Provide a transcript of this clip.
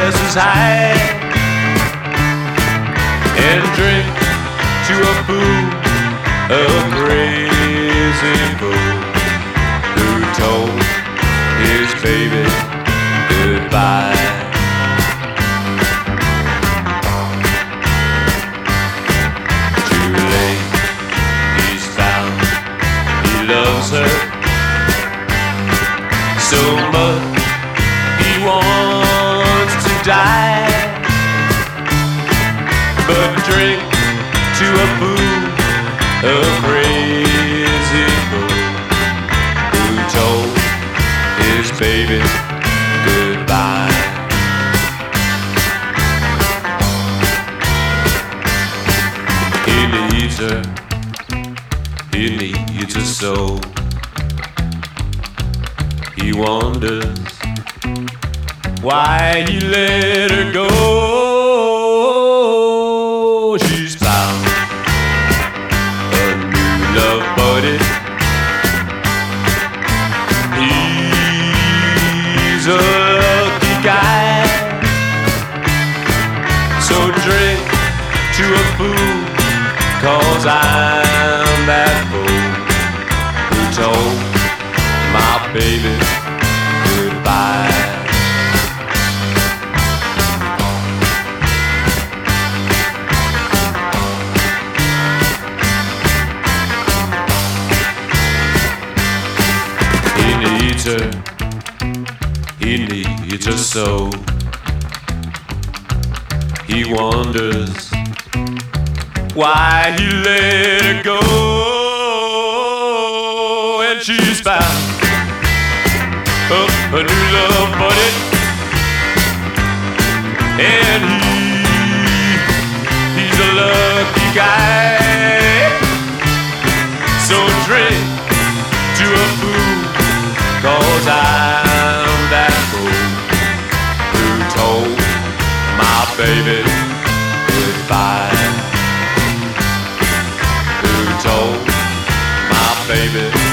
glasses high and drink to a fool, a crazy fool who told his baby goodbye. Too late, he's found he loves her so much he wants to die, but drink to a fool, a crazy fool who told his baby goodbye. He needs her, he needs her soul. He wonders why he let her go. She's found a new love buddy. He's a lucky guy. So drink to a fool, 'cause I'm that fool who told my baby goodbye. He needs her, he needs her so. He wonders why he let her go. And she's found a new love buddy, and he's a lucky guy. So drink to a fool, 'cause I'm that fool who told my baby goodbye. Who told my baby